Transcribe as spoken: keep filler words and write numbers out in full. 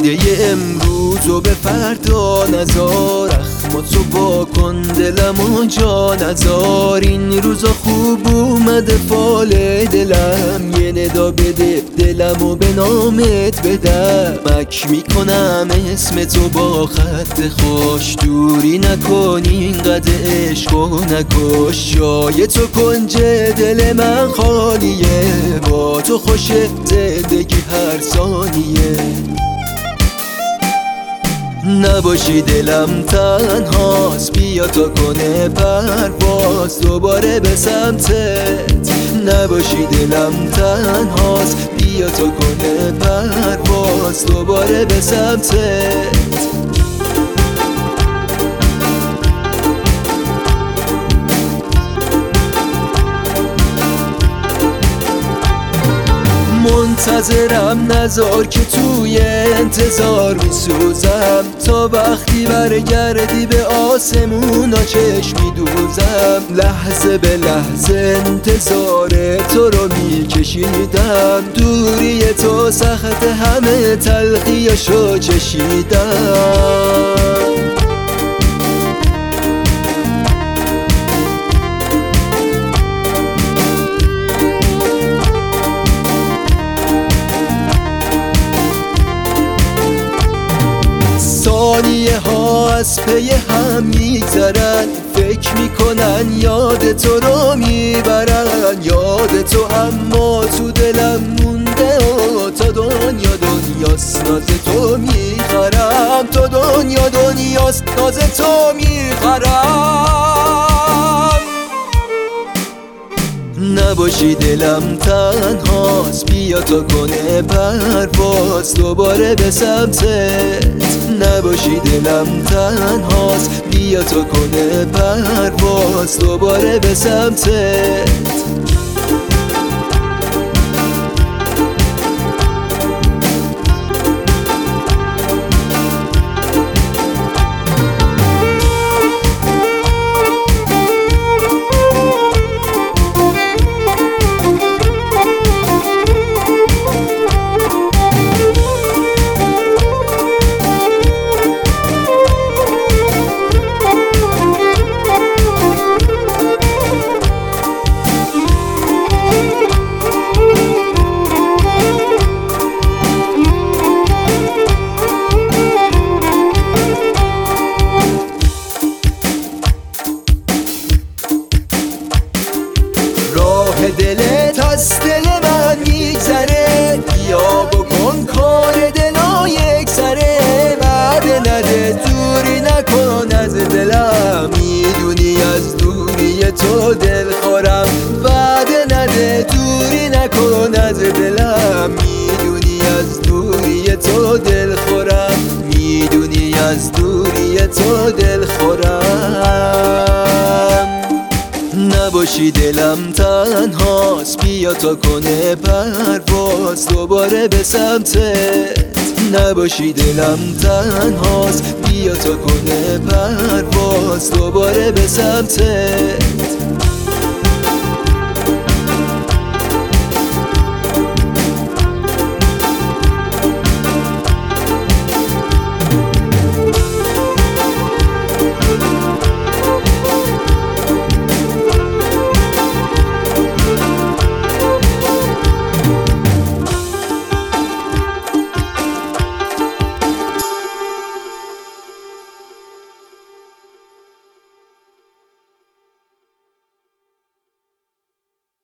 آینده امروز و به فردا نذار، اخما تو با کن دلم و جا نذار. این روزا خوب اومده فال دلم، یه ندا بده دلم و به نامت بدم. مک میکنم اسم تو با خط خوش، دوری نکنی اینقدر عشق و نکش. جای تو کنج دل من خالیه، با تو خوشه زندگی هر ثانیه. نباشی دلم تنهاست، بیا تا کنه پرواز دوباره به سمتت. نباشی دلم تنهاست، بیا تا کنه پرواز دوباره به سمتت. منتظرم نذار که توی انتظار میسوزم، تا وقتی برگردی به آسمونا چشم میدوزم. لحظه به لحظه انتظار تو رو میکشیدم، دوری تو سخت همه تلخیاشو چشیدم. ثانیه ها از پی هم میگذرن، فکر میکنن یاد تو رو میبرن. یاد تو اما تو دلم مونده و تا دنیا دنیاست ناز تو میخرم. تا دنیا دنیاست ناز تو میخرم. نباشی دلم تنهاست، بیا تا کنه پرواز دوباره به سمتت. نباشی دلم تنهاست، بیا تا کنه پرواز دوباره به سمتت. دلت از دل من میگذره، بیا بکن کار دلا یک سره. وعده نده دوری نکن از دلم، میدونی از دوری تو دل خورم. وعده نده دوری نکن از دلم، میدونی از دوری تو دل خورم. میدونی از دوری تو دل خورم. نباشی دلم تنهاست، بیا تا کنه پرواز دوباره به سمتت. نباشی دلم تنهاست، بیا تا کنه پرواز دوباره به سمتت.